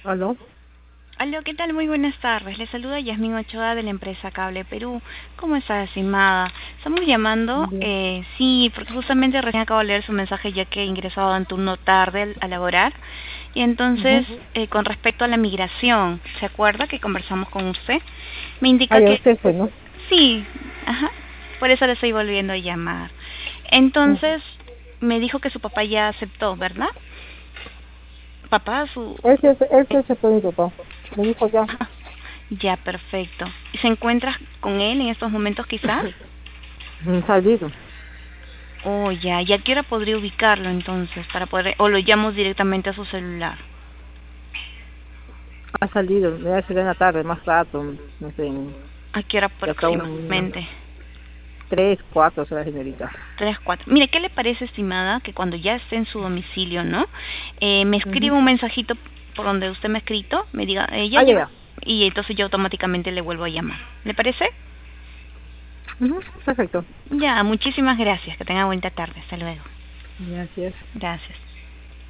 ¿Aló? Aló, ¿qué tal? Muy buenas tardes. Le saluda Yasmín Ochoa de la empresa Cable Perú. ¿Cómo está, estimada? Estamos llamando, Bien. sí, porque justamente recién acabo de leer su mensaje ya que he ingresado en turno tarde a laborar. Y entonces, Ujú. con respecto a la migración, ¿se acuerda que conversamos con usted? Me indica Ya que usted fue, ¿no? sí, ajá, por eso le estoy volviendo a llamar. Ujú. Entonces, me dijo que su papá ya aceptó, ¿verdad? Papá, su... Él se aceptó mi papá. Me dijo ya. Ajá. Ya, perfecto. ¿Y se encuentra con él en estos momentos quizás? Salido. Oh, ya. ¿Y a qué hora podría ubicarlo entonces para poder... o lo llamo directamente a su celular? Ha salido. Me hace en la tarde, más rato. No sé, ¿A qué hora de acá unas aproximadamente? 3, 4 horas, señorita. 3, 4. Mire, ¿qué le parece, estimada, que cuando ya esté en su domicilio, ¿no? Me Ujú. escriba un mensajito por donde usted me ha escrito, me diga, ya Ya, llegó. ya. Y entonces yo automáticamente le vuelvo a llamar. ¿Le parece? Ujú. Perfecto. Ya, muchísimas gracias. Que tenga buena tarde. Hasta luego. Gracias. Gracias.